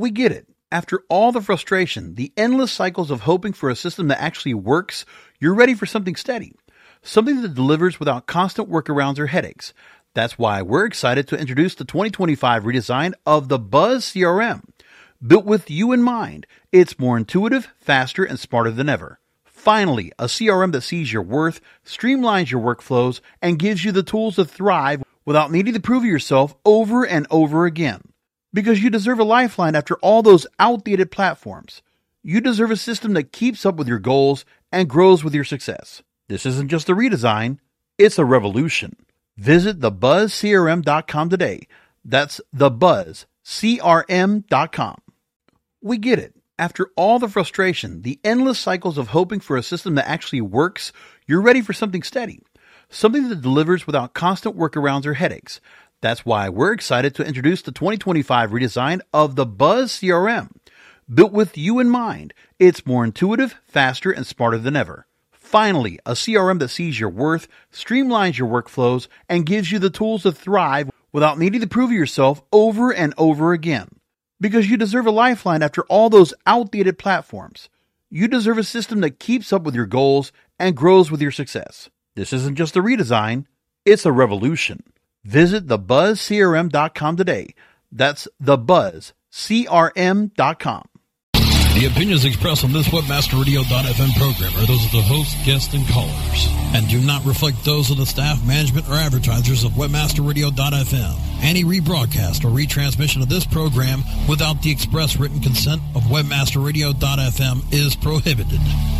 We get it. After all the frustration, the endless cycles of hoping for a system that actually works, you're ready for something steady. Something that delivers without constant workarounds or headaches. That's why we're excited to introduce the 2025 redesign of the Buzz CRM. Built with you in mind, it's more intuitive, faster, and smarter than ever. Finally, a CRM that sees your worth, streamlines your workflows, and gives you the tools to thrive without needing to prove yourself over and over again. Because you deserve a lifeline after all those outdated platforms. You deserve a system that keeps up with your goals and grows with your success. This isn't just a redesign, it's a revolution. Visit thebuzzcrm.com today. That's thebuzzcrm.com. We get it. After all the frustration, the endless cycles of hoping for a system that actually works, you're ready for something steady. Something that delivers without constant workarounds or headaches. That's why we're excited to introduce the 2025 redesign of the Buzz CRM. Built with you in mind, it's more intuitive, faster, and smarter than ever. Finally, a CRM that sees your worth, streamlines your workflows, and gives you the tools to thrive without needing to prove yourself over and over again. Because you deserve a lifeline after all those outdated platforms. You deserve a system that keeps up with your goals and grows with your success. This isn't just a redesign, it's a revolution. Visit thebuzzcrm.com today. That's thebuzzcrm.com. The opinions expressed on this WebmasterRadio.fm program are those of the host, guests, and callers, and do not reflect those of the staff, management, or advertisers of WebmasterRadio.fm. Any rebroadcast or retransmission of this program without the express written consent of WebmasterRadio.fm is prohibited.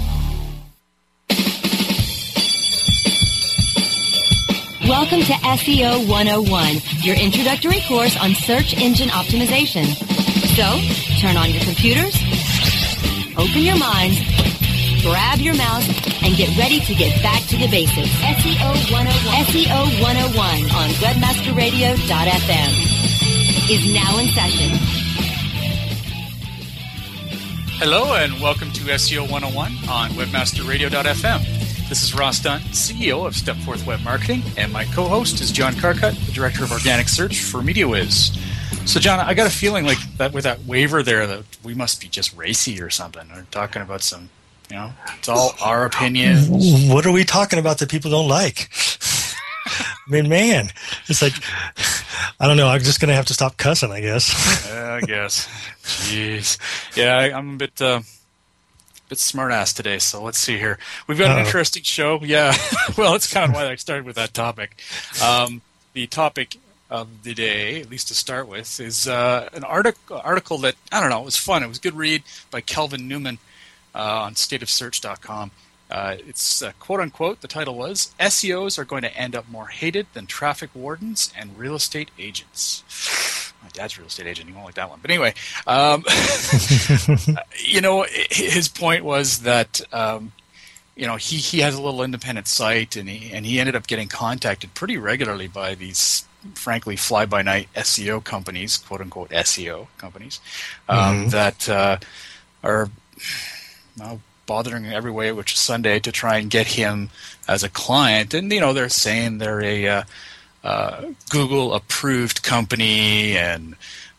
Welcome to SEO 101, your introductory course on search engine optimization. So, turn on your computers, open your minds, grab your mouse, and get ready to get back to the basics. SEO 101. SEO 101 on webmasterradio.fm is now in session. Hello and welcome to SEO 101 on webmasterradio.fm. This is Ross Dunn, CEO of Stepforth Web Marketing, and my co-host is John Carcutt, the Director of Organic Search for MediaWiz. So, John, I got a feeling like that with that waiver there that we must be just racy or something. We're talking about some, it's all our opinions. What are we talking about that people don't like? I mean, man, it's like, I don't know. I'm just going to have to stop cussing, I guess. I guess. Jeez. Yeah, I'm a bit smart ass today, so let's see here. We've got an interesting show. Yeah, well, it's kind of why I started with that topic. The topic of the day, at least to start with, is an article that, I don't know, it was fun. It was a good read by Kelvin Newman on stateofsearch.com. It's quote-unquote, the title was, SEOs are going to end up more hated than traffic wardens and real estate agents. My dad's a real estate agent. He won't like that one. But anyway, his point was that, he has a little independent site, and he ended up getting contacted pretty regularly by these, frankly, fly-by-night SEO companies, quote-unquote SEO companies, that are bothering every way which is Sunday to try and get him as a client. And, they're saying they're a Google-approved company and,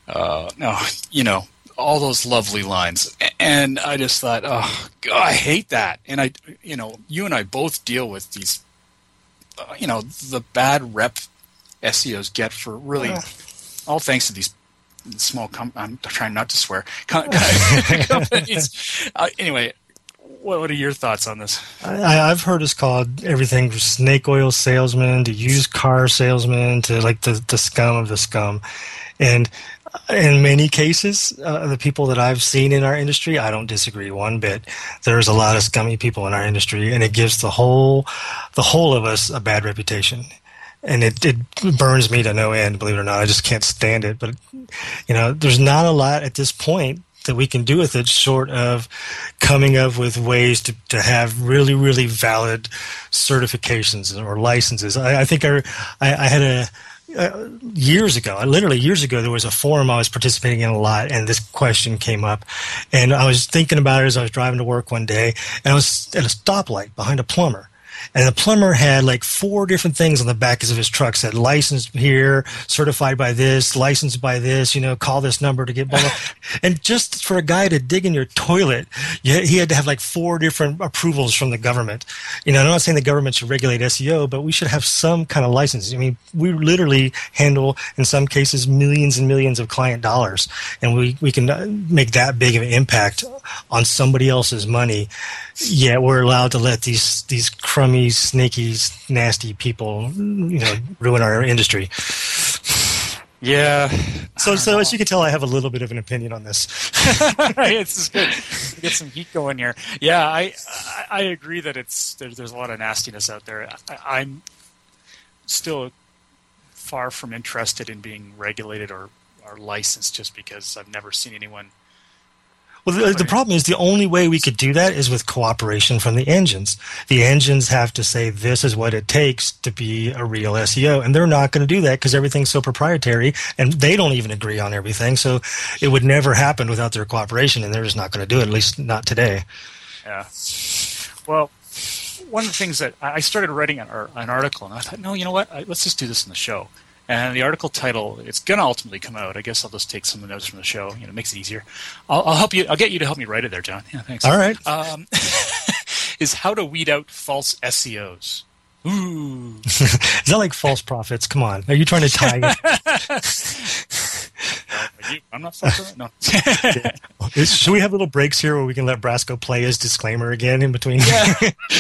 all those lovely lines. And I just thought, oh, God, I hate that. And you and I both deal with these, the bad rep SEOs get for really all thanks to these small I'm trying not to swear. Companies. Anyway, what are your thoughts on this? I've heard it's called everything from snake oil salesman to used car salesman to like the scum of the scum. And in many cases, the people that I've seen in our industry, I don't disagree one bit. There's a lot of scummy people in our industry, and it gives the whole of us a bad reputation. And it burns me to no end, believe it or not. I just can't stand it. But, there's not a lot at this point that we can do with it short of coming up with ways to have really, really valid certifications or licenses. I think I had years ago, there was a forum I was participating in a lot, and this question came up. And I was thinking about it as I was driving to work one day, and I was at a stoplight behind a plumber. And the plumber had like 4 different things on the back of his truck, said licensed here, certified by this, licensed by this, call this number to get blah, blah. And just for a guy to dig in your toilet, he had to have like 4 different approvals from the government. I'm not saying the government should regulate SEO, but we should have some kind of license. I mean, we literally handle, in some cases, millions and millions of client dollars, and we can make that big of an impact on somebody else's money. Yet we're allowed to let these crummy, snaky, nasty people, ruin our industry. Yeah. So as you can tell, I have a little bit of an opinion on this. This is good. Get some heat going here. Yeah, I agree that there's a lot of nastiness out there. I'm still far from interested in being regulated or licensed, just because I've never seen anyone. Well, the problem is the only way we could do that is with cooperation from the engines. The engines have to say this is what it takes to be a real SEO, and they're not going to do that because everything's so proprietary, and they don't even agree on everything. So it would never happen without their cooperation, and they're just not going to do it, at least not today. Yeah. Well, one of the things that I started writing an article, and I thought, no, you know what? Let's just do this in the show. And the article title, it's going to ultimately come out. I guess I'll just take some of the notes from the show. It makes it easier. I'll help you. I'll get you to help me write it there, John. Yeah, thanks. All right. Is how to weed out false SEOs. Ooh. Is that like false prophets? Come on. Are you trying to tie it? I'm not false. No. Yeah. Should we have little breaks here where we can let Brasco play his disclaimer again in between? Yeah.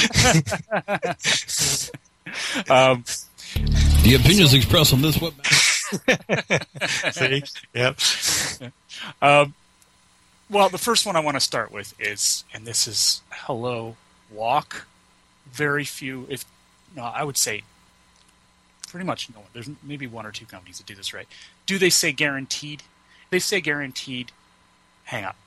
The opinions expressed on this web. See? Yep. Well, the first one I want to start with is, and this is Hello Walk. Very few, I would say pretty much no one. There's maybe 1 or 2 companies that do this right. Do they say guaranteed? If they say guaranteed, hang up.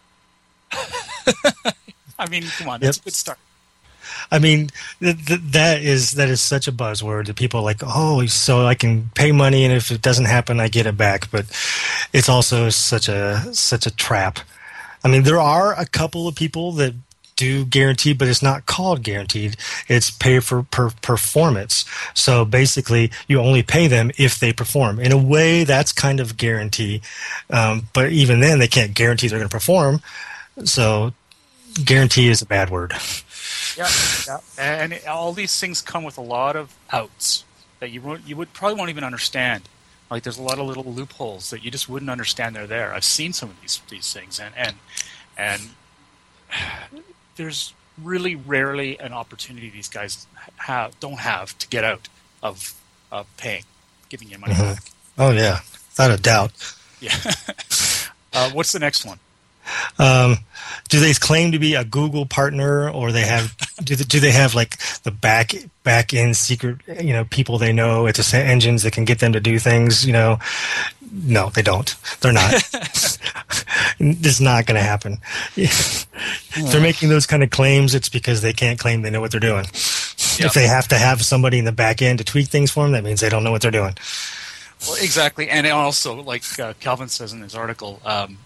I mean, come on, that's a good start. I mean, that is such a buzzword that people are like, oh, so I can pay money, and if it doesn't happen, I get it back. But it's also such a trap. I mean, there are a couple of people that do guaranteed, but it's not called guaranteed. It's pay for performance. So basically, you only pay them if they perform. In a way, that's kind of guarantee. But even then, they can't guarantee they're going to perform. So guarantee is a bad word. Yeah, and all these things come with a lot of outs that you would probably won't even understand. Like there's a lot of little loopholes that you just wouldn't understand they're there. I've seen some of these things, and there's really rarely an opportunity these guys don't have to get out of paying, giving you money back. Oh yeah, without a doubt. Yeah. What's the next one? Do they claim to be a Google partner, or they have? Do they have like the back end secret, people they know at the engines that can get them to do things? No, they don't. They're not. It's not going to happen. If they're making those kind of claims, it's because they can't claim they know what they're doing. Yep. If they have to have somebody in the back end to tweak things for them, that means they don't know what they're doing. Well, exactly, and also, like Calvin says in his article.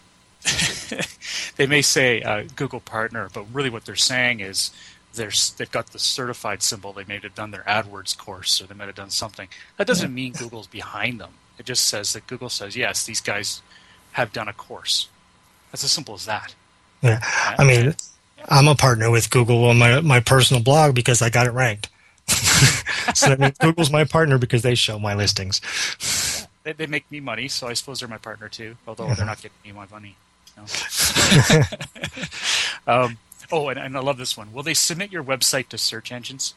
They may say Google partner, but really what they're saying is they've got the certified symbol. They may have done their AdWords course, or they might have done something. That doesn't mean Google's behind them. It just says that Google says, yes, these guys have done a course. That's as simple as that. Yeah, I mean, I'm a partner with Google on my personal blog because I got it ranked. So that means Google's my partner because they show my listings. Yeah, they make me money, so I suppose they're my partner too, although they're not getting me my money. And I love this one. Will they submit your website to search engines?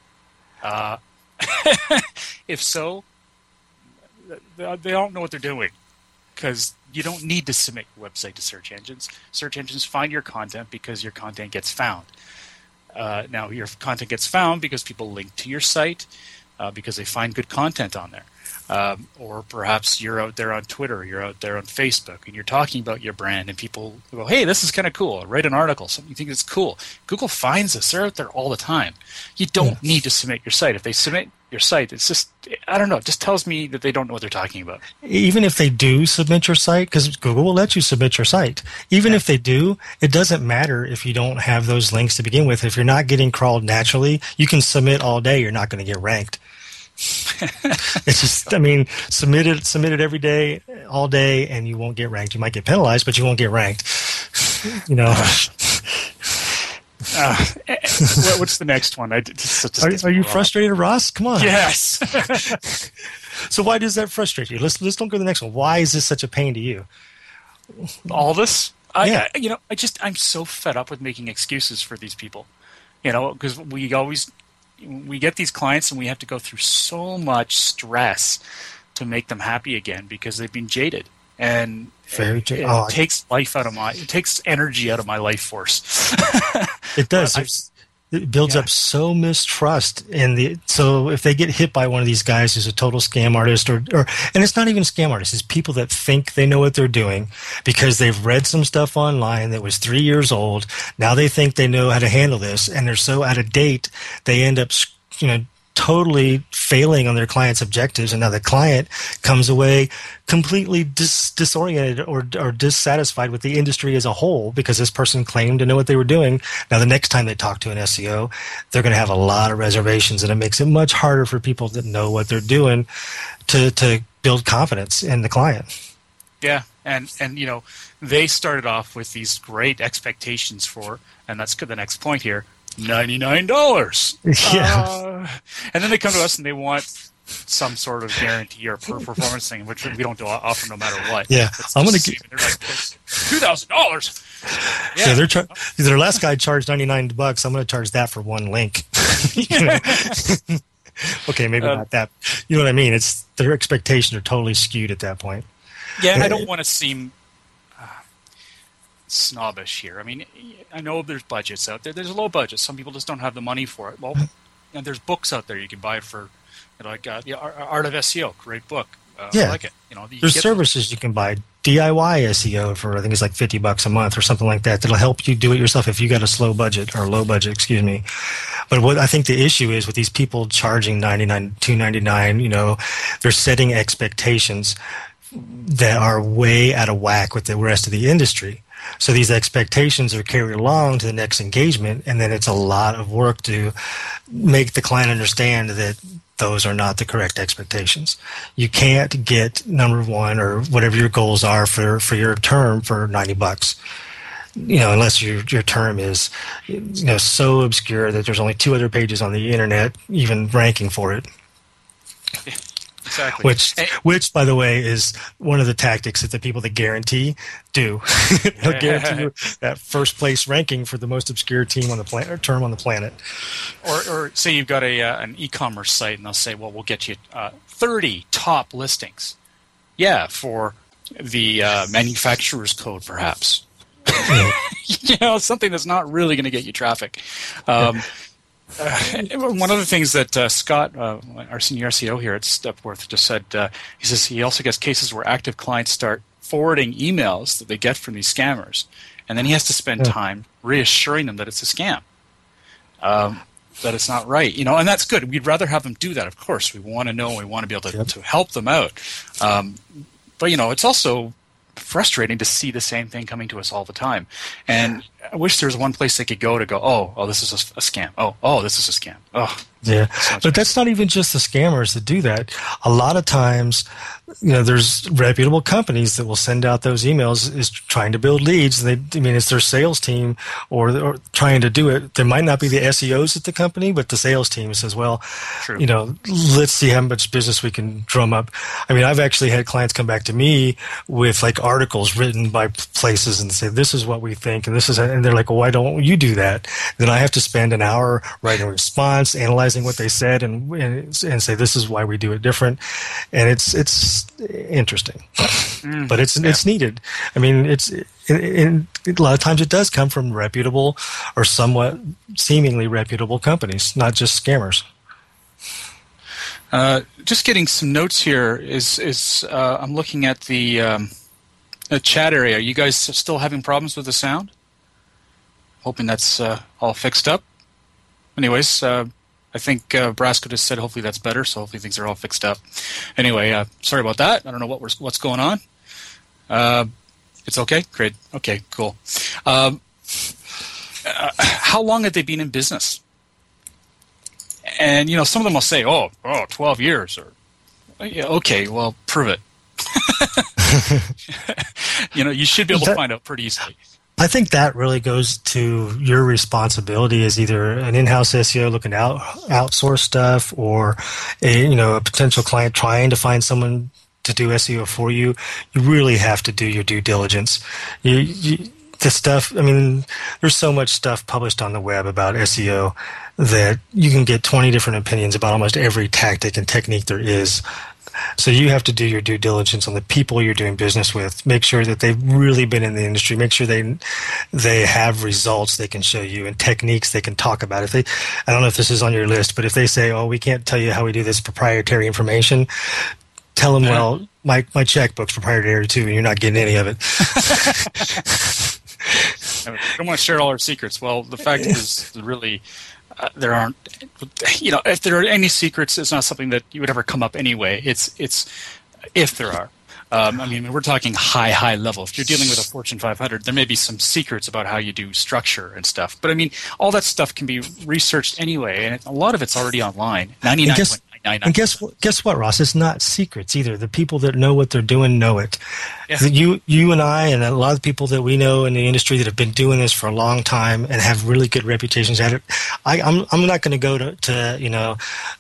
If so, they don't know what they're doing, because you don't need to submit your website to search engines. Search engines find your content because your content gets found. Now, your content gets found because people link to your site, because they find good content on there. Or perhaps you're out there on Twitter, you're out there on Facebook, and you're talking about your brand, and people go, hey, this is kind of cool. Write an article, something you think is cool. Google finds us. They're out there all the time. You don't need to submit your site. If they submit your site. It's just, I don't know, it just tells me that they don't know what they're talking about. Even if they do submit your site, because Google will let you submit your site. Even if they do, it doesn't matter if you don't have those links to begin with. If you're not getting crawled naturally, you can submit all day. You're not going to get ranked. It's just, I mean, submit it every day, all day, and you won't get ranked. You might get penalized, but you won't get ranked. You know. What's the next one? Are you frustrated, Ross? Come on. Yes. So why does that frustrate you? Let's don't go to the next one. Why is this such a pain to you? All this? Yeah. I'm so fed up with making excuses for these people. Because we get these clients and we have to go through so much stress to make them happy again because they've been jaded. And it takes it takes energy out of my life force. It does. It builds up so mistrust so if they get hit by one of these guys who's a total scam artist and it's not even scam artists, it's people that think they know what they're doing because they've read some stuff online that was 3 years old. Now they think they know how to handle this, and they're so out of date they end up totally failing on their client's objectives, and now the client comes away completely disoriented or dissatisfied with the industry as a whole because this person claimed to know what they were doing. Now the next time they talk to an SEO, they're going to have a lot of reservations, and it makes it much harder for people that know what they're doing to build confidence in the client. Yeah, and they started off with these great expectations and that's the next point here, $99. Yeah. And then they come to us and they want some sort of guarantee or performance thing, which we don't offer no matter what. Yeah. I'm going to get. They're like $2,000. Yeah. Their last guy charged $99. I'm going to charge that for one link. Okay, maybe not that. You know what I mean? It's their expectations are totally skewed at that point. Yeah, I don't want to seem snobbish here. I mean, I know there's budgets out there. There's a low budget. Some people just don't have the money for it. Well, and there's books out there you can buy for, Art of SEO, great book. I like it. There's services you can buy. DIY SEO for I think it's like $50 a month or something like that. That'll help you do it yourself if you got a low budget. Excuse me. But what I think the issue is with these people charging $99, $299, they're setting expectations that are way out of whack with the rest of the industry. So these expectations are carried along to the next engagement, and then it's a lot of work to make the client understand that those are not the correct expectations. You can't get number one or whatever your goals are for your term for $90. Unless your term is so obscure that there's only 2 other pages on the internet even ranking for it. Exactly. Which, by the way, is one of the tactics that the people that guarantee do. They'll guarantee you that first place ranking for the most obscure team on the planet or term on the planet. Or say you've got an e-commerce site, and they'll say, "Well, we'll get you 30 top listings." Yeah, for the manufacturer's code, perhaps. Something that's not really going to get you traffic. One of the things that Scott, our senior SEO here at Stepworth, just said, he says he also gets cases where active clients start forwarding emails that they get from these scammers, and then he has to spend time reassuring them that it's a scam, that it's not right, and that's good. We'd rather have them do that, of course. We want to know, and we want to be able to help them out. But it's also frustrating to see the same thing coming to us all the time. And I wish there was one place they could go, oh, this is a scam. Oh, this is a scam. Oh, yeah. But that's not even just the scammers that do that. A lot of times, there's reputable companies that will send out those emails is trying to build leads. It's their sales team or trying to do it. There might not be the SEOs at the company, but the sales team says, well, true. Let's see how much business we can drum up. I've actually had clients come back to me with like articles written by places and say, this is what we think. And they're like, well, why don't you do that? Then I have to spend an hour writing a response, analyzing what they said and say, this is why we do it different. And it's interesting, but it's needed. A lot of times it does come from reputable or somewhat seemingly reputable companies, not just scammers. Just getting some notes here is I'm looking at the chat area. Are you guys still having problems with the sound? Hoping that's all fixed up. Anyways, I think Brasco just said hopefully that's better, so hopefully things are all fixed up. Anyway, sorry about that. I don't know what's going on. It's okay? Great. Okay, cool. How long have they been in business? And, some of them will say, 12 years. Or, yeah, okay, well, prove it. You should be able to find out pretty easily. I think that really goes to your responsibility as either an in-house SEO looking to outsource stuff, or a potential client trying to find someone to do SEO for you. You really have to do your due diligence. The stuff, there's so much stuff published on the web about SEO that you can get 20 different opinions about almost every tactic and technique there is. So you have to do your due diligence on the people you're doing business with. Make sure that they've really been in the industry. Make sure they have results they can show you and techniques they can talk about. I don't know if this is on your list, but if they say, we can't tell you how we do this proprietary information, tell them, well, my checkbook's proprietary too, and you're not getting any of it. I don't want to share all our secrets. Well, the fact is, really, there aren't. If there are any secrets, it's not something that you would ever come up anyway. It's if there are. We're talking high level. If you're dealing with a Fortune 500, there may be some secrets about how you do structure and stuff. But all that stuff can be researched anyway, and a lot of it's already online. 99.99%. And guess what, Ross? It's not secrets either. The people that know what they're doing know it. Yeah. You and I and a lot of people that we know in the industry that have been doing this for a long time and have really good reputations at it. I'm not going to go to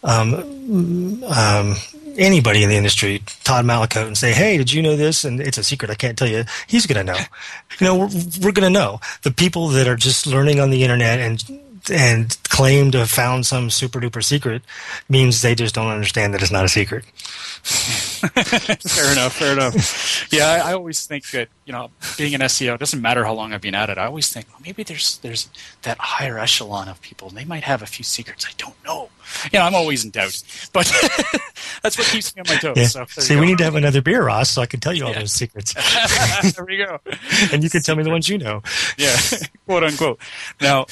anybody in the industry, Todd Malicote, and say, hey, did you know this? And it's a secret. I can't tell you. He's going to know. We're going to know. The people that are just learning on the internet and claim to have found some super duper secret means they just don't understand that it's not a secret. Fair enough. Yeah, I always think that, being an SEO, it doesn't matter how long I've been at it. I always think, maybe there's that higher echelon of people, and they might have a few secrets I don't know. I'm always in doubt, but that's what keeps me on my toes. Yeah. So see, we need to have another beer, Ross, so I can tell you all those secrets. There we go. And you can tell me the ones you know. Yeah, quote unquote. Now,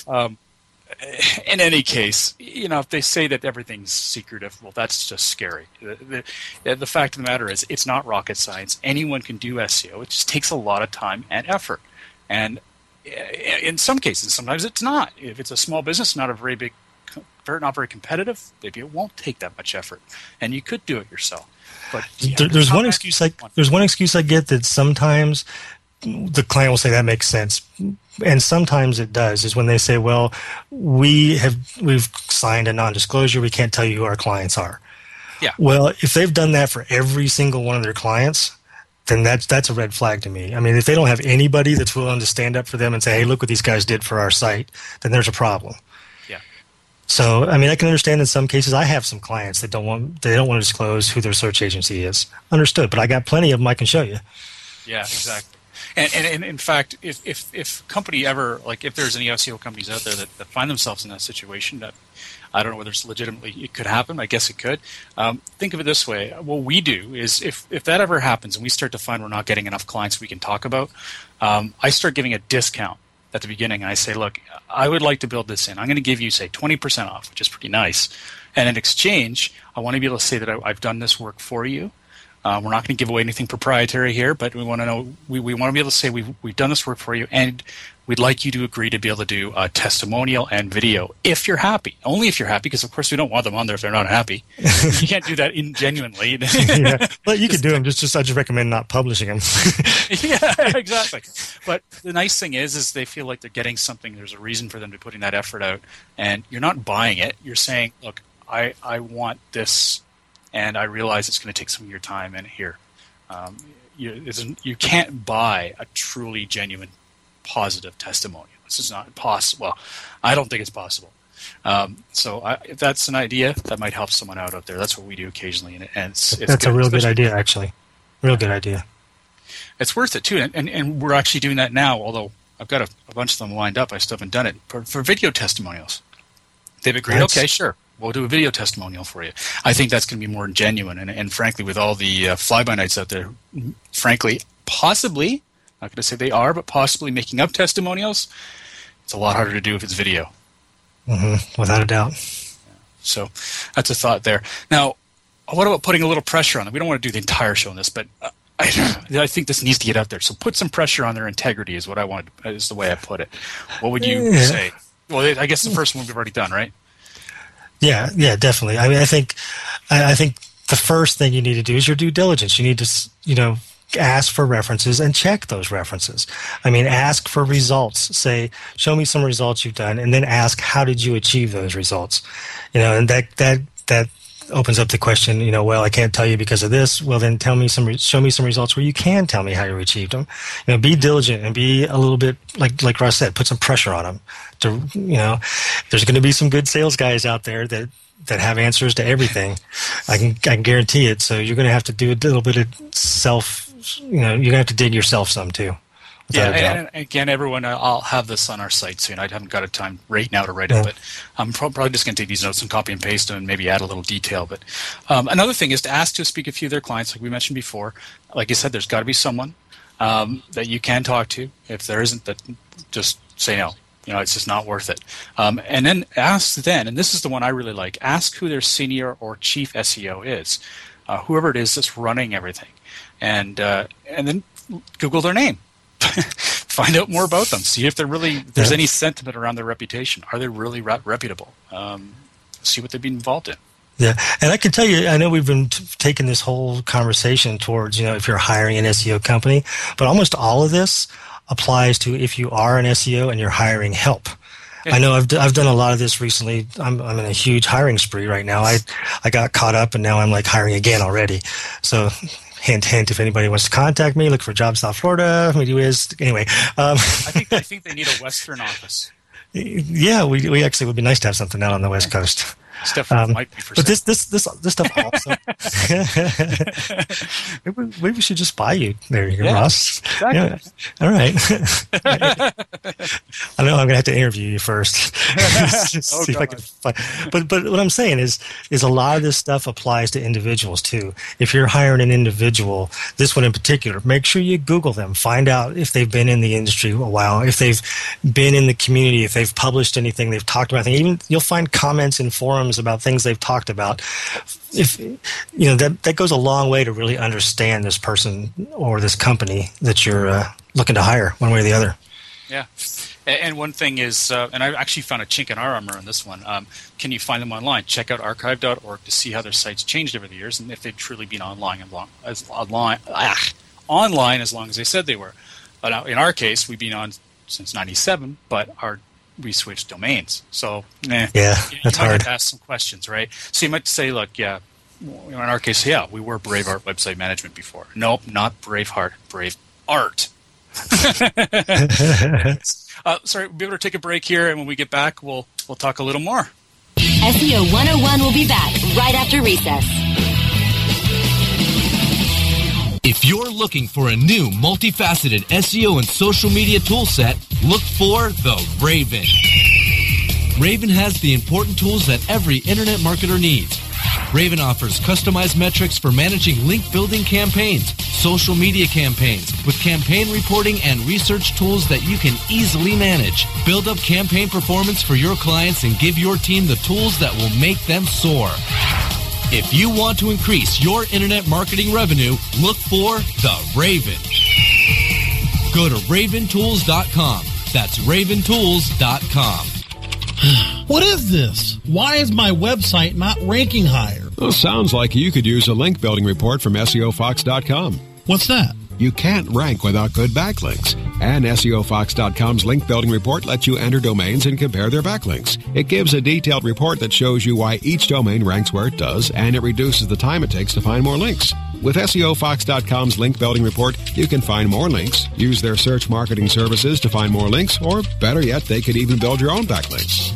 in any case, if they say that everything's secretive, well, that's just scary. The fact of the matter is, it's not rocket science. Anyone can do SEO. It just takes a lot of time and effort. And in some cases, sometimes it's not. If it's a small business, not very very competitive, maybe it won't take that much effort, and you could do it yourself. But there's one excuse I get that sometimes the client will say that makes sense, and sometimes it does, is when they say, well, we've signed a non-disclosure, we can't tell you who our clients are. Yeah. Well, if they've done that for every single one of their clients, then that's a red flag to me. If they don't have anybody that's willing to stand up for them and say, hey, look what these guys did for our site, then there's a problem. Yeah. So, I can understand in some cases. I have some clients that don't want to disclose who their search agency is. Understood, but I got plenty of them I can show you. Yeah, exactly. And in fact, if company ever, if there's any SEO companies out there that find themselves in that situation, that I don't know whether it's legitimately, it could happen. I guess it could. Think of it this way. What we do is if that ever happens and we start to find we're not getting enough clients we can talk about, I start giving a discount at the beginning. And I say, look, I would like to build this in. I'm going to give you, say, 20% off, which is pretty nice. And in exchange, I want to be able to say that I've done this work for you. We're not going to give away anything proprietary here, but we want to know. We want to be able to say we've done this work for you, and we'd like you to agree to be able to do a testimonial and video if you're happy. Only if you're happy, because of course we don't want them on there if they're not happy. You can't do that genuinely. Yeah. Well, you could do them. Just I just recommend not publishing them. Yeah, exactly. But the nice thing is they feel like they're getting something. There's a reason for them to be putting that effort out, and you're not buying it. You're saying, look, I want this. And I realize it's going to take some of your time. And here, you can't buy a truly genuine, positive testimonial. This is not possible. Well, I don't think it's possible. So if that's an idea, that might help someone out there. That's what we do occasionally, and it's that's a real good idea, actually. Real good idea. It's worth it too, and we're actually doing that now. Although I've got a bunch of them lined up, I still haven't done it for video testimonials. They've agreed. Okay, sure. We'll do a video testimonial for you. I think that's going to be more genuine. And frankly, with all the fly-by-nights out there, frankly, possibly, not going to say they are, but possibly making up testimonials, it's a lot harder to do if it's video. Mm-hmm. Without a doubt. So that's a thought there. Now, what about putting a little pressure on them? We don't want to do the entire show on this, but I think this needs to get out there. So put some pressure on their integrity is what I want. Is the way I put it. What would you say? Well, I guess the first one we've already done, right? Yeah, definitely. I mean, I think the first thing you need to do is your due diligence. You need to, ask for references and check those references. I mean, ask for results. Say, show me some results you've done, and then ask, how did you achieve those results? And that opens up the question, well, I can't tell you because of this. Well, then show me some results where you can tell me how you achieved them. Be diligent and be a little bit, like Russ said, put some pressure on them. There's going to be some good sales guys out there that have answers to everything. I can guarantee it. So you're going to have to do a little bit of you're going to have to dig yourself some too. Yeah, and again, everyone, I'll have this on our site soon. I haven't got a time right now to write it, but I'm probably just going to take these notes and copy and paste them and maybe add a little detail. But another thing is to ask to speak a few of their clients, like we mentioned before. Like I said, there's got to be someone that you can talk to. If there isn't, that just say no. It's just not worth it. And then ask and this is the one I really like, ask who their senior or chief SEO is, whoever it is that's running everything. And then Google their name. Find out more about them. See if there's any sentiment around their reputation. Are they really reputable? See what they've been involved in. Yeah, and I can tell you, I know we've been taking this whole conversation towards, if you're hiring an SEO company, but almost all of this applies to if you are an SEO and you're hiring help. Yeah. I know I've done a lot of this recently. I'm in a huge hiring spree right now. I got caught up and now I'm hiring again already. So hint, hint, if anybody wants to contact me, look for Jobs South Florida. Anyway. I think they need a Western office. Yeah, we actually would be nice to have something out on the West Coast. Stuff might be for but this stuff also. maybe we should just buy you. There you go, Ross. Exactly. Yeah. All right. I know I'm gonna have to interview you first. See if I can find. But what I'm saying is a lot of this stuff applies to individuals too. If you're hiring an individual, this one in particular, make sure you Google them. Find out if they've been in the industry a while, if they've been in the community, if they've published anything, they've talked about anything. Even you'll find comments in forums about things they've talked about. If that goes a long way to really understand this person or this company that you're looking to hire, one way or the other. Yeah, and one thing is, and I actually found a chink in our armor on this one. Can you find them online? Check out archive.org to see how their sites changed over the years and if they've truly been online as long as they said they were. But in our case, we've been on since '97, but we switched domains. So, that's hard. Have to ask some questions, right? So you might say, look, in our case, we were Braveheart Website Management before. Nope, not Braveheart, Brave Art. Sorry, we'll be able to take a break here, and when we get back, we'll talk a little more. SEO 101 will be back right after recess. If you're looking for a new multifaceted SEO and social media toolset, look for the Raven. Raven has the important tools that every internet marketer needs. Raven offers customized metrics for managing link building campaigns, social media campaigns, with campaign reporting and research tools that you can easily manage. Build up campaign performance for your clients and give your team the tools that will make them soar. If you want to increase your internet marketing revenue, look for the Raven. Go to raventools.com. That's raventools.com. What is this? Why is my website not ranking higher? Well, sounds like you could use a link building report from SEOFox.com. What's that? You can't rank without good backlinks. And SEOFox.com's link building report lets you enter domains and compare their backlinks. It gives a detailed report that shows you why each domain ranks where it does, and it reduces the time it takes to find more links. With SEOFox.com's link building report, you can find more links, use their search marketing services to find more links, or better yet, they could even build your own backlinks.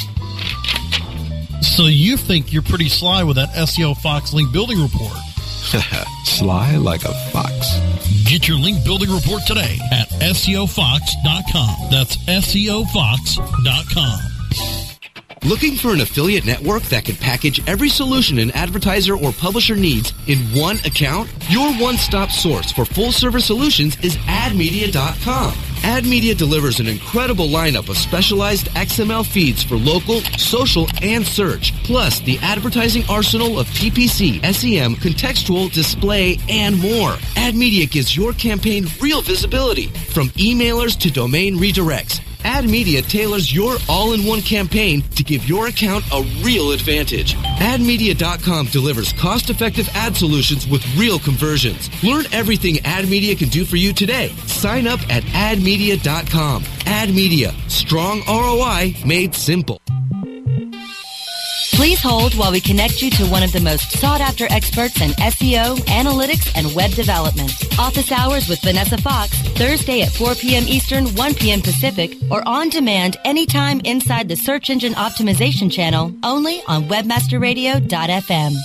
So you think you're pretty sly with that SEO Fox link building report? Sly like a fox. Get your link building report today at SEOFox.com. That's SEOFox.com. Looking for an affiliate network that can package every solution an advertiser or publisher needs in one account? Your one-stop source for full-service solutions is AdMedia.com. Ad Media delivers an incredible lineup of specialized XML feeds for local, social, and search, plus the advertising arsenal of PPC, SEM, contextual, display, and more. Ad Media gives your campaign real visibility, from emailers to domain redirects. Ad Media tailors your all-in-one campaign to give your account a real advantage. AdMedia.com delivers cost-effective ad solutions with real conversions. Learn everything Ad Media can do for you today. Sign up at AdMedia.com. Ad Media. Strong ROI made simple. Please hold while we connect you to one of the most sought-after experts in SEO, analytics, and web development. Office Hours with Vanessa Fox, Thursday at 4 p.m. Eastern, 1 p.m. Pacific, or on demand anytime inside the Search Engine Optimization channel, only on webmasterradio.fm.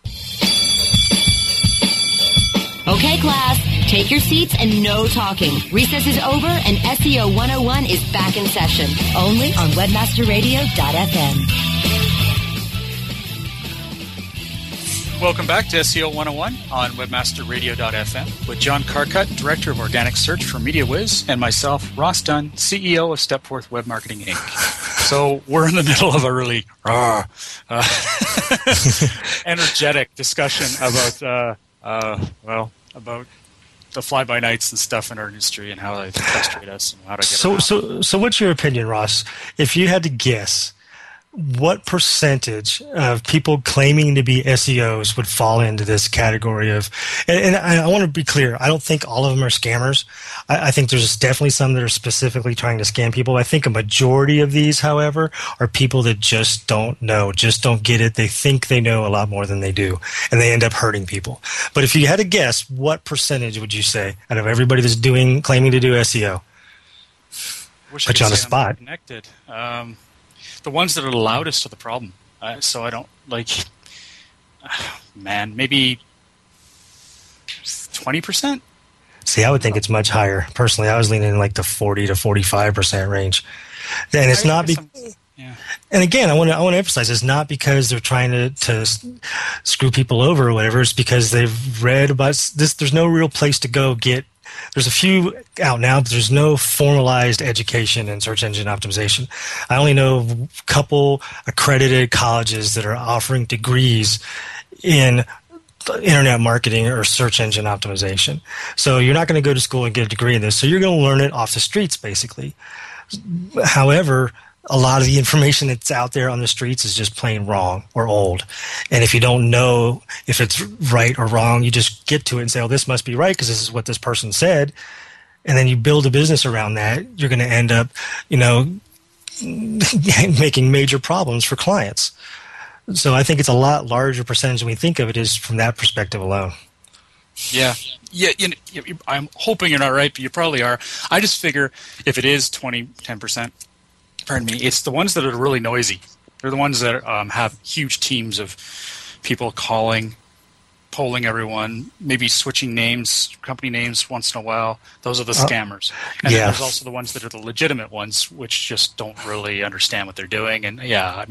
Okay, class, take your seats and no talking. Recess is over and SEO 101 is back in session, only on webmasterradio.fm. Welcome back to SEO 101 on webmasterradio.fm with John Carcutt, Director of Organic Search for MediaWiz, and myself, Ross Dunn, CEO of Stepforth Web Marketing, Inc. So we're in the middle of a really energetic discussion about, about the fly-by-nights and stuff in our industry and how they frustrate us and how to get around. So what's your opinion, Ross? If you had to guess, what percentage of people claiming to be SEOs would fall into this category of, and I want to be clear, I don't think all of them are scammers. I think there's definitely some that are specifically trying to scam people. I think a majority of these, however, are people that just don't know, just don't get it. They think they know a lot more than they do, and they end up hurting people. But if you had to guess, what percentage would you say out of everybody that's claiming to do SEO? Put you on the spot. Connected. The ones that are the loudest are the problem. So I don't maybe 20%? See, I would think it's much higher. Personally, I was leaning in like the 40 to 45% range. And it's not and again, I want to emphasize, it's not because they're trying to screw people over or whatever. It's because they've read about this. There's no real place to go get. There's a few out now, but there's no formalized education in search engine optimization. I only know a couple accredited colleges that are offering degrees in internet marketing or search engine optimization. So you're not going to go to school and get a degree in this. So you're going to learn it off the streets, basically. However, a lot of the information that's out there on the streets is just plain wrong or old. And if you don't know if it's right or wrong, you just get to it and say, oh, this must be right because this is what this person said. And then you build a business around that. You're going to end up, making major problems for clients. So I think it's a lot larger percentage than we think of it is from that perspective alone. Yeah. I'm hoping you're not right, but you probably are. I just figure if it is 10%, it's the ones that are really noisy. They're the ones that have huge teams of people calling, polling everyone, maybe switching names, company names once in a while. Those are the scammers. And then there's also the ones that are the legitimate ones, which just don't really understand what they're doing. And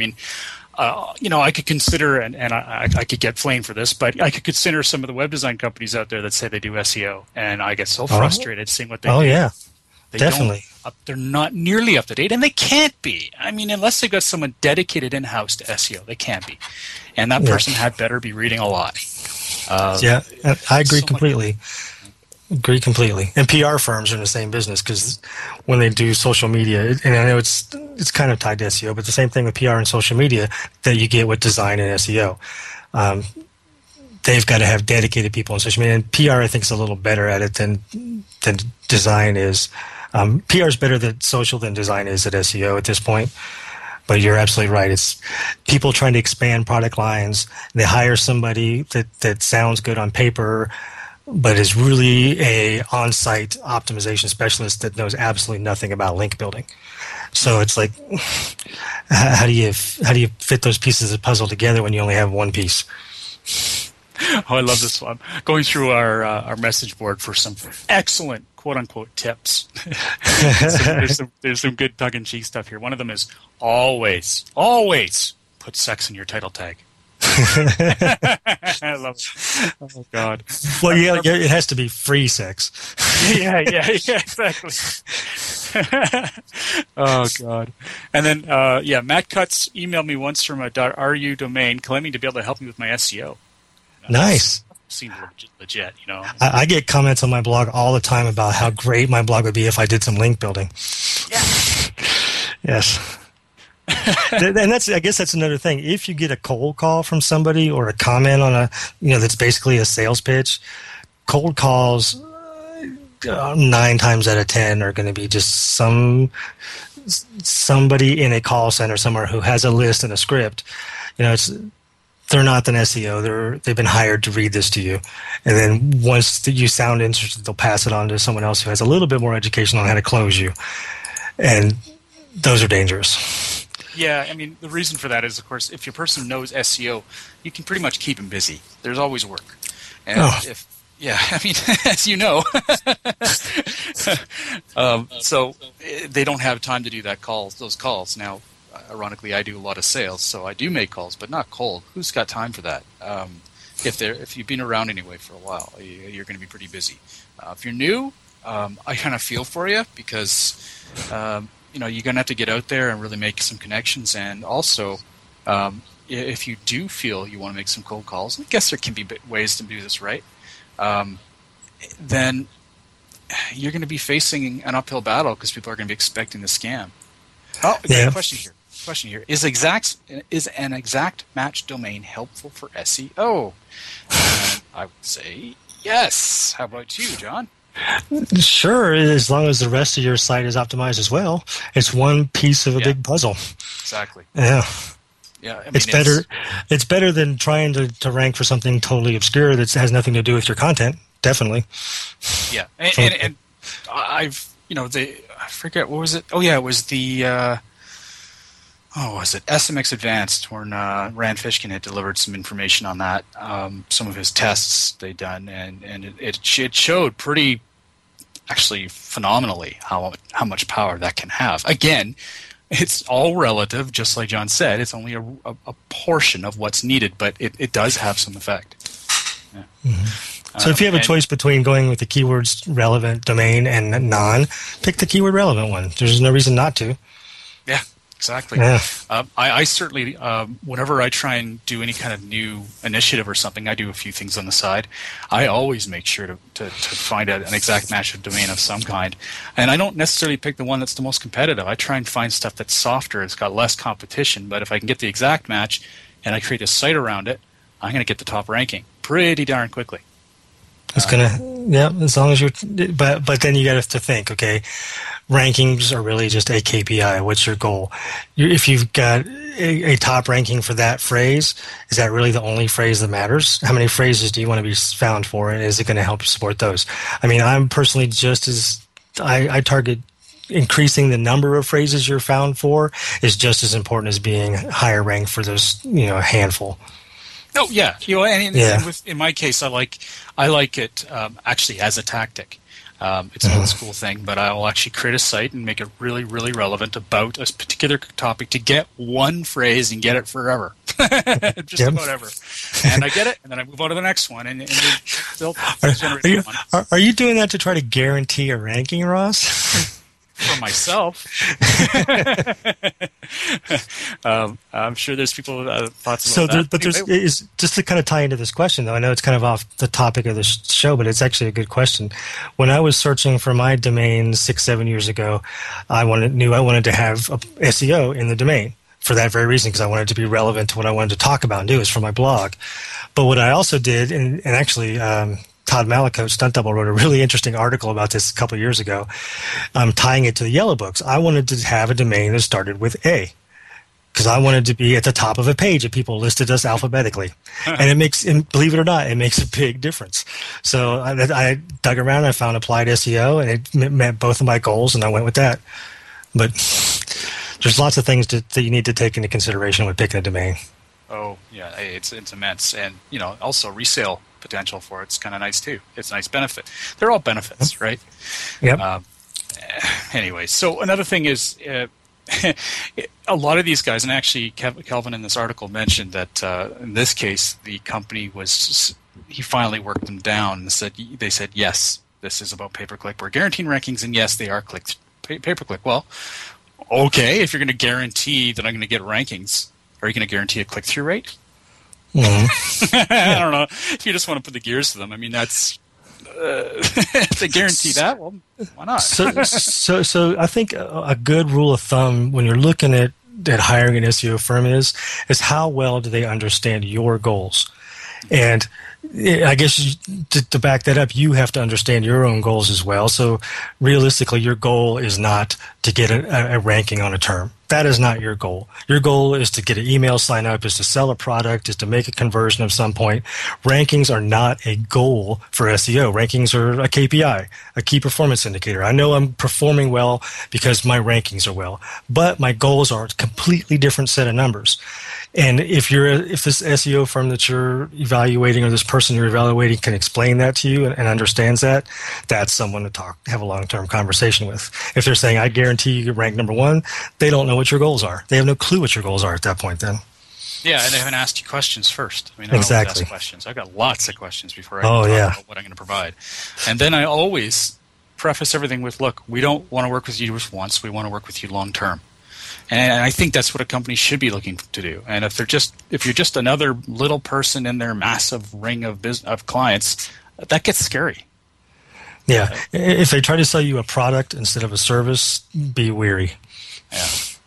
I could consider, and I could get flamed for this, but I could consider some of the web design companies out there that say they do SEO, and I get so frustrated seeing what they do. Oh, yeah. They definitely. They're not nearly up to date, and they can't be. I mean, unless they've got someone dedicated in-house to SEO, they can't be. And that person had better be reading a lot. I agree completely. Agree completely. And PR firms are in the same business because when they do social media, and I know it's kind of tied to SEO, but the same thing with PR and social media that you get with design and SEO. They've got to have dedicated people in social media. And PR, I think, is a little better at it than design is. PR is better at social than design is at SEO at this point. But you're absolutely right. It's people trying to expand product lines. They hire somebody that sounds good on paper, but is really a on-site optimization specialist that knows absolutely nothing about link building. So it's like, how do you fit those pieces of the puzzle together when you only have one piece? Oh, I love this one. Going through our message board for some excellent quote-unquote tips. There's some good tongue-in-cheek stuff here. One of them is always put sex in your title tag. I love it. Oh God. Well, yeah, it has to be free sex. yeah, exactly. Oh God. And then, Matt Cutts emailed me once from a .ru domain claiming to be able to help me with my SEO. Nice. Seemed legit, you know. I get comments on my blog all the time about how great my blog would be if I did some link building. Yeah. Yes. And I guess that's another thing. If you get a cold call from somebody or a comment on that's basically a sales pitch, cold calls 9 times out of 10 are going to be just somebody in a call center somewhere who has a list and a script. They're not an SEO. They've been hired to read this to you. And then once you sound interested, they'll pass it on to someone else who has a little bit more education on how to close you. And those are dangerous. Yeah, I mean, the reason for that is, of course, if your person knows SEO, you can pretty much keep them busy. There's always work. And as you know. So they don't have time to do those calls. Now, ironically, I do a lot of sales, so I do make calls, but not cold. Who's got time for that? If you've been around anyway for a while, you're going to be pretty busy. If you're new, I kind of feel for you because you're going to have to get out there and really make some connections. And also, if you do feel you want to make some cold calls, I guess there can be ways to do this right. Then you're going to be facing an uphill battle because people are going to be expecting the scam. Oh, yeah. Question here. Is an exact match domain helpful for SEO? I would say yes. How about you, John? Sure, as long as the rest of your site is optimized as well. It's one piece of a big puzzle. Exactly. Yeah. Yeah, I mean, it's better than trying to rank for something totally obscure that has nothing to do with your content. Definitely. Yeah, and I've I forget what was it. Oh yeah, it was the was it SMX Advanced when Rand Fishkin had delivered some information on that, some of his tests they'd done, and it showed pretty actually phenomenally how much power that can have. Again, it's all relative, just like John said. It's only a portion of what's needed, but it does have some effect. Yeah. Mm-hmm. So if you have a choice between going with the keywords relevant domain and non, pick the keyword relevant one. There's no reason not to. Yeah, exactly. Yeah. I certainly, whenever I try and do any kind of new initiative or something, I do a few things on the side. I always make sure to find an exact match of domain of some kind. And I don't necessarily pick the one that's the most competitive. I try and find stuff that's softer, it's got less competition. But if I can get the exact match and I create a site around it, I'm going to get the top ranking pretty darn quickly. It's as long as you're, but then you got to think, okay, rankings are really just a KPI. What's your goal? If you've got a top ranking for that phrase, is that really the only phrase that matters? How many phrases do you want to be found for, and is it going to help you support those? I mean, I'm personally I target increasing the number of phrases you're found for is just as important as being higher ranked for those, a handful. Oh yeah, and in my case, I like it actually as a tactic. It's an old school thing, but I will actually create a site and make it really, really relevant about a particular topic to get one phrase and get it forever, just about ever. And I get it, and then I move on to the next one, and they'll generate one. Are you doing that to try to guarantee a ranking, Ross? For myself. I'm sure there's people thoughts about that. But is just to kind of tie into this question, though. I know it's kind of off the topic of the show, but it's actually a good question. When I was searching for my domain 6-7 years ago, I wanted to have SEO in the domain for that very reason, because I wanted to be relevant to what I wanted to talk about and do is for my blog. But what I also did, and actually Todd Malicoat, Stunt Double, wrote a really interesting article about this a couple of years ago, tying it to the Yellow Books. I wanted to have a domain that started with A, because I wanted to be at the top of a page of people listed us alphabetically. And believe it or not, it makes a big difference. So I dug around, I found applied SEO, and it met both of my goals, and I went with that. But there's lots of things that you need to take into consideration when picking a domain. Oh, yeah, it's immense. And, also resale potential for it's kind of nice too. It's a nice benefit. They're all benefits, right? Yep. Anyway, so another thing is a lot of these guys, and actually Kelvin in this article mentioned that in this case the company he finally worked them down and they said yes, this is about pay-per-click. We're guaranteeing rankings, and yes, they are pay-per-click. Well, okay, if you're going to guarantee that I'm going to get rankings, are you going to guarantee a click-through rate? Mm-hmm. I don't know. If you just want to put the gears to them, I mean, that's if they guarantee that, well, why not? So I think a good rule of thumb when you're looking at hiring an SEO firm is how well do they understand your goals? And I guess to back that up, you have to understand your own goals as well. So realistically, your goal is not to get a ranking on a term. That is not your goal. Your goal is to get an email sign up, is to sell a product, is to make a conversion of some point. Rankings are not a goal for SEO. Rankings are a KPI, a key performance indicator. I know I'm performing well because my rankings are well, but my goals are a completely different set of numbers. And if this SEO firm that you're evaluating or this person you're evaluating can explain that to you and understands that, that's someone to have a long-term conversation with. If they're saying, I guarantee you get ranked number one, they don't know what your goals are. They have no clue what your goals are at that point then. Yeah, and they haven't asked you questions first. I mean, exactly. I always ask questions. I've got lots of questions before I talk about what I'm going to provide. And then I always preface everything with, look, we don't want to work with you just once. We want to work with you long-term. And I think that's what a company should be looking to do. And if you're just another little person in their massive ring of clients, that gets scary. Yeah. If they try to sell you a product instead of a service, be wary. Yeah.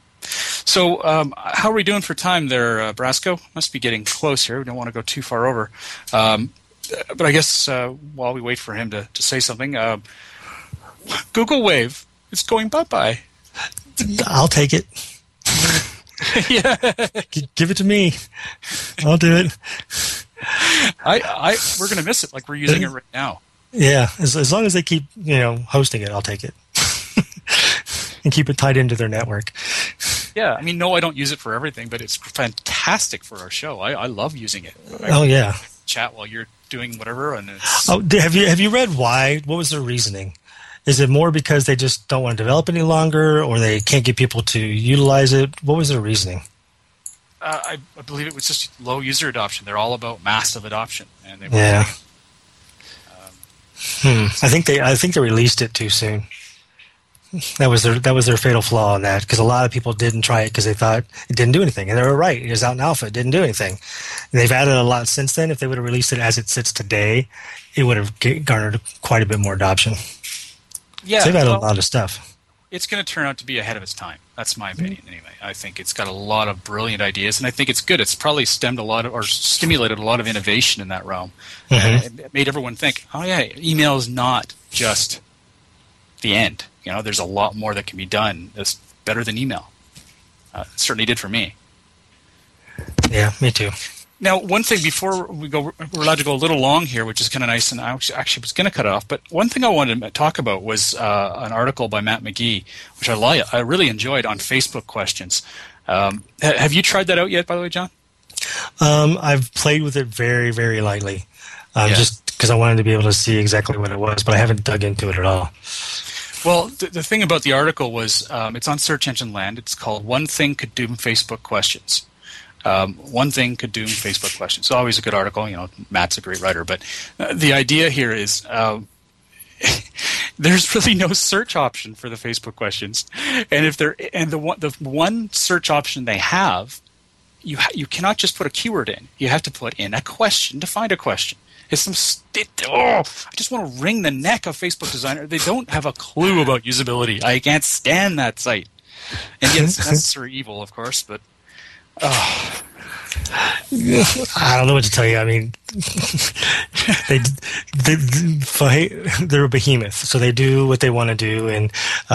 So how are we doing for time there, Brasco? Must be getting close here. We don't want to go too far over. But I guess while we wait for him to say something, Google Wave is going bye-bye. I'll take it. Yeah. Give it to me. I'll do it. We're going to miss it like we're using it right now. Yeah. As long as they keep, hosting it, I'll take it. And keep it tied into their network. Yeah, I mean, no, I don't use it for everything, but it's fantastic for our show. I love using it. Yeah. Chat while you're doing whatever, and it's... have you read why? What was their reasoning? Is it more because they just don't want to develop any longer, or they can't get people to utilize it? What was their reasoning? I believe it was just low user adoption. They're all about massive adoption, and they I think they released it too soon. That was their fatal flaw in that, because a lot of people didn't try it because they thought it didn't do anything, and they were right. It was out in alpha; it didn't do anything. And they've added a lot since then. If they would have released it as it sits today, it would have garnered quite a bit more adoption. Yeah, so they've added a lot of stuff. It's going to turn out to be ahead of its time. That's my opinion, anyway. I think it's got a lot of brilliant ideas, and I think it's good. It's probably stimulated a lot of innovation in that realm, and it made everyone think, "Oh yeah, email is not just the end. There's a lot more that can be done that's better than email." It certainly did for me. Yeah, me too. Now, one thing before we go, we're allowed to go a little long here, which is kind of nice, and I actually was going to cut it off, but one thing I wanted to talk about was an article by Matt McGee, which I really enjoyed, on Facebook questions. Have you tried that out yet, by the way, John? I've played with it very, very lightly, just because I wanted to be able to see exactly what it was, but I haven't dug into it at all. Well, the thing about the article was it's on Search Engine Land. It's called One Thing Could Doom Facebook Questions. One Thing Could Doom Facebook Questions. It's always a good article. Matt's a great writer. But the idea here is there's really no search option for the Facebook questions. And the one search option they have, you cannot just put a keyword in. You have to put in a question to find a question. It's I just want to wring the neck of Facebook designer. They don't have a clue about usability. I can't stand that site. And yet it's necessary evil, of course, but I don't know what to tell you. I mean, they're a behemoth, so they do what they want to do, and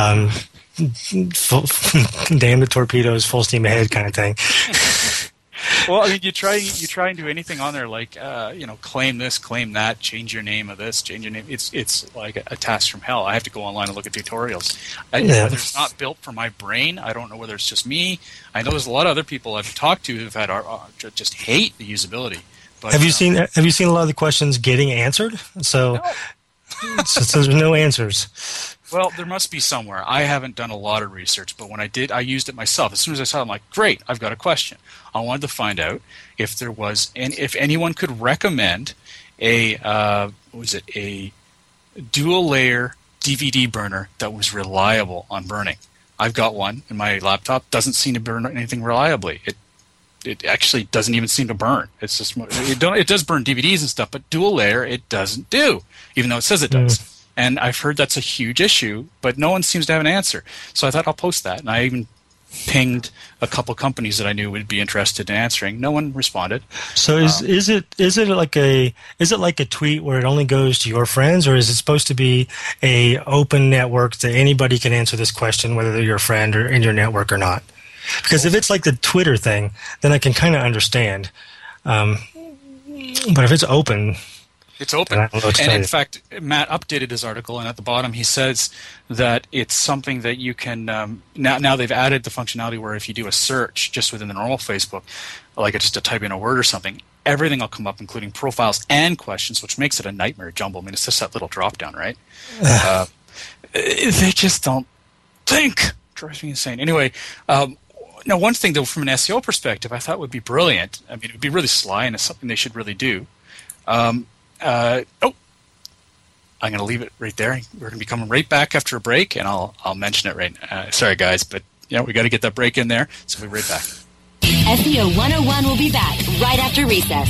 damn the torpedoes, full steam ahead kind of thing. Well, I mean, you try and do anything on there, like claim this, claim that, change your name of this, change your name. It's like a task from hell. I have to go online and look at tutorials. Whether it's not built for my brain, I don't know whether it's just me. I know there's a lot of other people I've talked to who've had just hate the usability. But, have you seen a lot of the questions getting answered? So there's no answers. Well, there must be somewhere. I haven't done a lot of research, but when I did, I used it myself. As soon as I saw it, I'm like, great, I've got a question. I wanted to find out if there was, and if anyone could recommend a dual-layer DVD burner that was reliable on burning. I've got one in my laptop. Doesn't seem to burn anything reliably. It actually doesn't even seem to burn. It's just it does burn DVDs and stuff, but dual layer it doesn't do, even though it says it does. And I've heard that's a huge issue, but no one seems to have an answer. So I thought I'll post that, and I even pinged a couple companies that I knew would be interested in answering. No one responded. So is it like a tweet where it only goes to your friends, or is it supposed to be a open network that anybody can answer this question, whether they're your friend or in your network or not? Because if it's like the Twitter thing, then I can kind of understand. But if it's open. It's open. And in fact, Matt updated his article, and at the bottom he says that it's something that you can now they've added the functionality where if you do a search just within the normal Facebook, like just to type in a word or something, everything will come up, including profiles and questions, which makes it a nightmare jumble. I mean, it's just that little drop down, right? They just don't think. It drives me insane. Anyway, now one thing though, from an SEO perspective, I thought would be brilliant. I mean, it would be really sly, and it's something they should really do. I'm going to leave it right there. We're going to be coming right back after a break, and I'll mention it right now. Sorry, guys, but we got to get that break in there, so we'll be right back. SEO 101 will be back right after recess.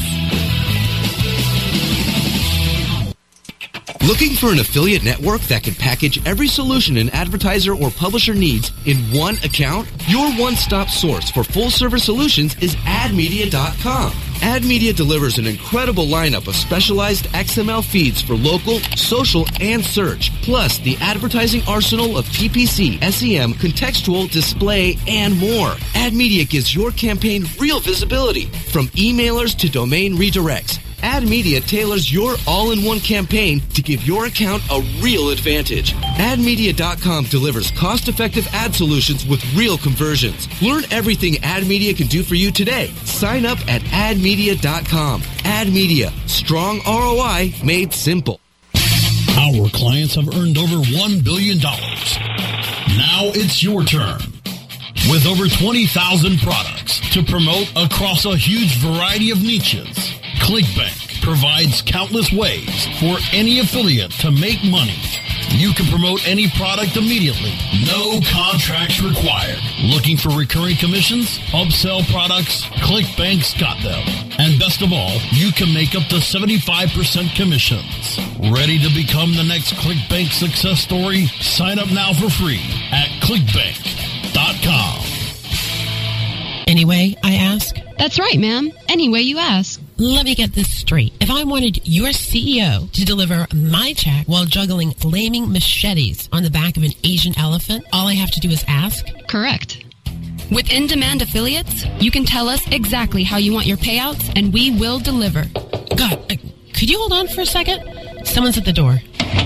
Looking for an affiliate network that can package every solution an advertiser or publisher needs in one account? Your one-stop source for full-service solutions is AdMedia.com. AdMedia delivers an incredible lineup of specialized XML feeds for local, social, and search, plus the advertising arsenal of PPC, SEM, contextual, display, and more. AdMedia gives your campaign real visibility, from emailers to domain redirects. AdMedia tailors your all-in-one campaign to give your account a real advantage. AdMedia.com delivers cost-effective ad solutions with real conversions. Learn everything AdMedia can do for you today. Sign up at AdMedia.com. AdMedia. Strong ROI made simple. Our clients have earned over $1 billion. Now it's your turn. With over 20,000 products to promote across a huge variety of niches, ClickBank provides countless ways for any affiliate to make money. You can promote any product immediately. No contracts required. Looking for recurring commissions? Upsell products? ClickBank's got them. And best of all, you can make up to 75% commissions. Ready to become the next ClickBank success story? Sign up now for free at clickbank.com. Anyway, I ask? That's right, ma'am. Any way you ask. Let me get this straight. If I wanted your CEO to deliver my check while juggling flaming machetes on the back of an Asian elephant, all I have to do is ask? Correct. With in-demand affiliates, you can tell us exactly how you want your payouts, and we will deliver. God, could you hold on for a second? Someone's at the door.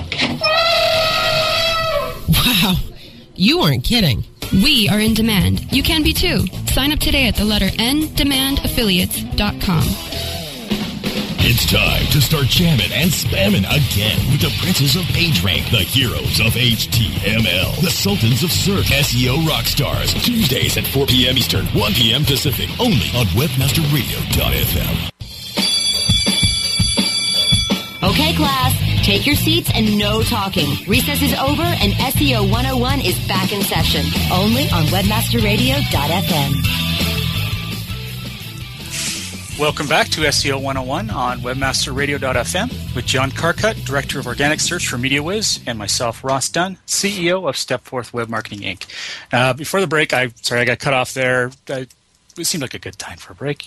Wow, you weren't kidding. We are in demand. You can be too. Sign up today at the letter ndemandaffiliates.com. It's time to start jamming and spamming again with the princes of PageRank, the heroes of HTML, the sultans of search, SEO rock stars. Tuesdays at 4 p.m. Eastern, 1 p.m. Pacific, only on WebmasterRadio.fm. Okay, class, take your seats and no talking. Recess is over and SEO 101 is back in session, only on WebmasterRadio.fm. Welcome back to SEO 101 on WebmasterRadio.fm with John Carcutt, Director of Organic Search for MediaWiz, and myself, Ross Dunn, CEO of Stepforth Web Marketing, Inc. Before the break, I got cut off there. It seemed like a good time for a break.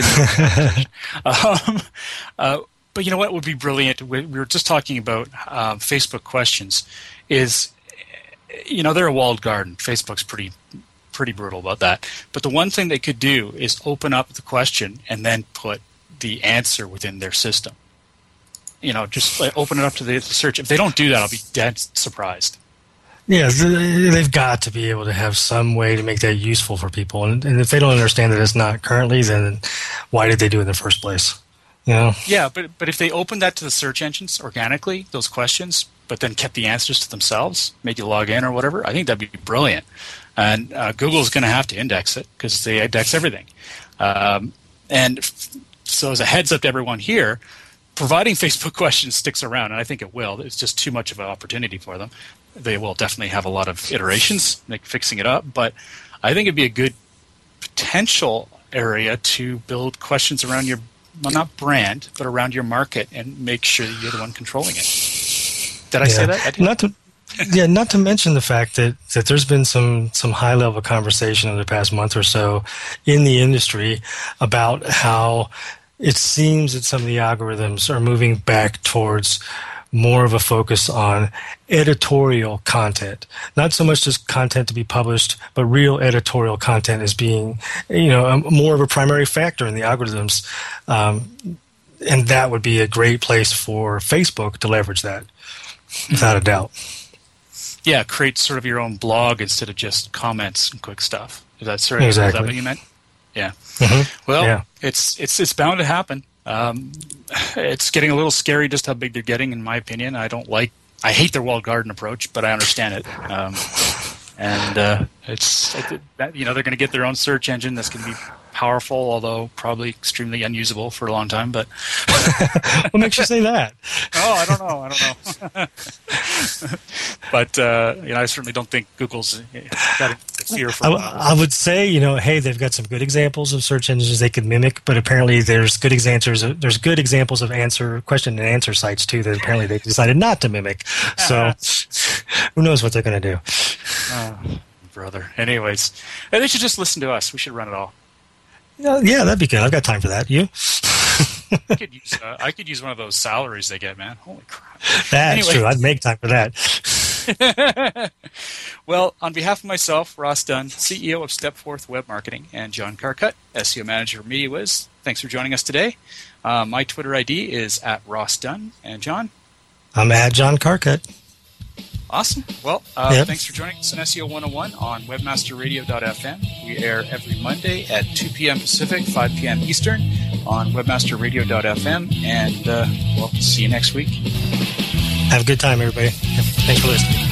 But you know what would be brilliant? We were just talking about Facebook questions. They're a walled garden. Facebook's pretty brutal about that. But the one thing they could do is open up the question and then put the answer within their system. Just open it up to the search. If they don't do that, I'll be dead surprised. Yeah, they've got to be able to have some way to make that useful for people. And if they don't understand that it's not currently, then why did they do it in the first place? Yeah, but if they open that to the search engines organically, those questions, but then kept the answers to themselves, made you log in or whatever, I think that'd be brilliant. And Google's going to have to index it because they index everything. So as a heads up to everyone here, providing Facebook questions sticks around, and I think it will. It's just too much of an opportunity for them. They will definitely have a lot of iterations, like fixing it up, but I think it'd be a good potential area to build questions around your, well, not brand, but around your market, and make sure that you're the one controlling it. Did I say that? I did. Not to mention the fact that there's been some high level conversation over the past month or so in the industry about how it seems that some of the algorithms are moving back towards more of a focus on editorial content. Not so much just content to be published, but real editorial content is being, more of a primary factor in the algorithms. And that would be a great place for Facebook to leverage that, without a doubt. Yeah, create sort of your own blog instead of just comments and quick stuff. Is that exactly. Is that what you meant? Yeah. Mm-hmm. Well, yeah. It's bound to happen. It's getting a little scary just how big they're getting, in my opinion. I hate their walled garden approach, but I understand it. They're going to get their own search engine that's going to be powerful, although probably extremely unusable for a long time. But what makes you say that? Oh, I don't know. But I certainly don't think Google's got a fear for. I would say, hey, they've got some good examples of search engines they could mimic, but apparently there's good examples of question and answer sites too that apparently they decided not to mimic. So who knows what they're going to do? Brother. Anyways, they should just listen to us. We should run it all. Yeah, that'd be good. I've got time for that. You? I could use one of those salaries they get, man. Holy crap. That's true. I'd make time for that. Well, on behalf of myself, Ross Dunn, CEO of Stepforth Web Marketing, and John Carcutt, SEO Manager of MediaWiz, thanks for joining us today. My Twitter ID is @RossDunn. And John? I'm @John Carcutt. Awesome. Well, Thanks for joining us on SEO 101 on webmasterradio.fm. We air every Monday at 2 p.m. Pacific, 5 p.m. Eastern on webmasterradio.fm. And we'll see you next week. Have a good time, everybody. Thanks for listening.